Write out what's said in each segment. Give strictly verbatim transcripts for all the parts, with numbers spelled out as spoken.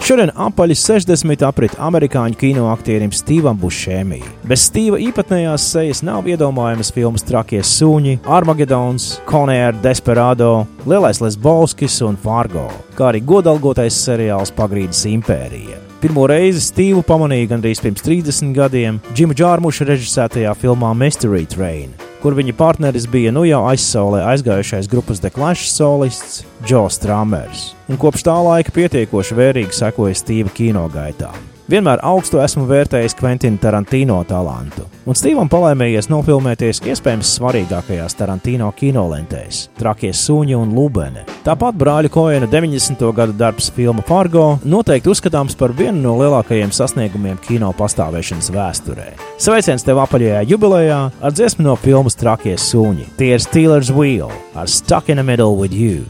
Šodien apaļi sešdesmit aprit amerikāņu kinoaktierim Stīvam Bušēmī. Bez Stīva īpatnējās sejas nav iedomājamas filmas Trakie suņi, Armagedons, Con Air, Desperado, Lielais Lesbovskis un Fargo, kā arī godalgotais seriāls Pagrīdes impērija. Pirmo reizi Stīvu pamanīja gandrīz pirms trīsdesmit gadiem Džima Džārmuša režisētajā filmā Mystery Train, kur viņa partneris bija nu jau aizsaulē aizgājušais grupas The Clash solists Joe Strumers, un kopš tā laika pietiekoši vērīgi sekoja Stīva kinogaitā. Vienmēr augstu esmu vērtējis Quentina Tarantino talantu, un Stīvam palēmējies nofilmēties iespējams svarīgākajās Tarantino kinolentēs – Trakie suņi un Lubene. Tāpat brāļu Koena deviņdesmito gadu darbs filma Fargo noteikti uzskatāms par vienu no lielākajiem sasniegumiem kino pastāvēšanas vēsturē. Sveiciens tev apaļajā jubilejā ar dziesmu no filmas Trakie suņi. Tie ir Steelers Wheel ar Stuck in the Middle with You.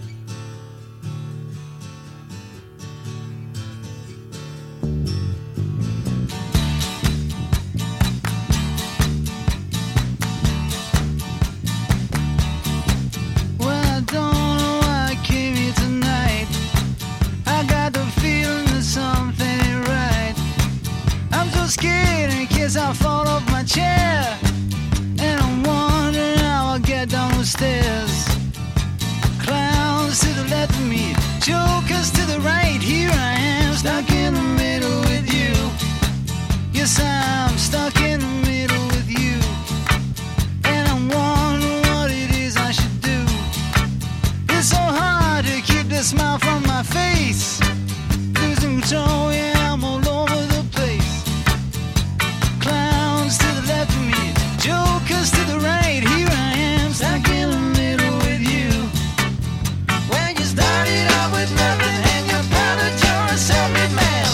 I fall off my chair, and I'm wondering how I'll get down the stairs. Clowns to the left of me, jokers to the right. Here I am, stuck in the middle with you. Yes, I'm stuck in the middle with you, and I'm wondering what it is I should do. It's so hard to keep the smile from my face. Losing control, yeah, I'm all over the place. Clowns to the left of me, jokers to the right. Here I am, stuck in the middle with you. When you started out with nothing and you're proud that you're a self-made man,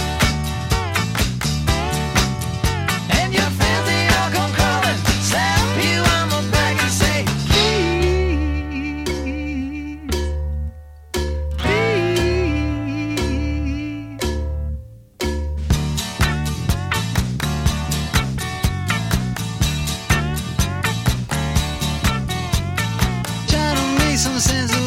and your friends, they all come calling, slap you on the back and say, please, please. Some sense of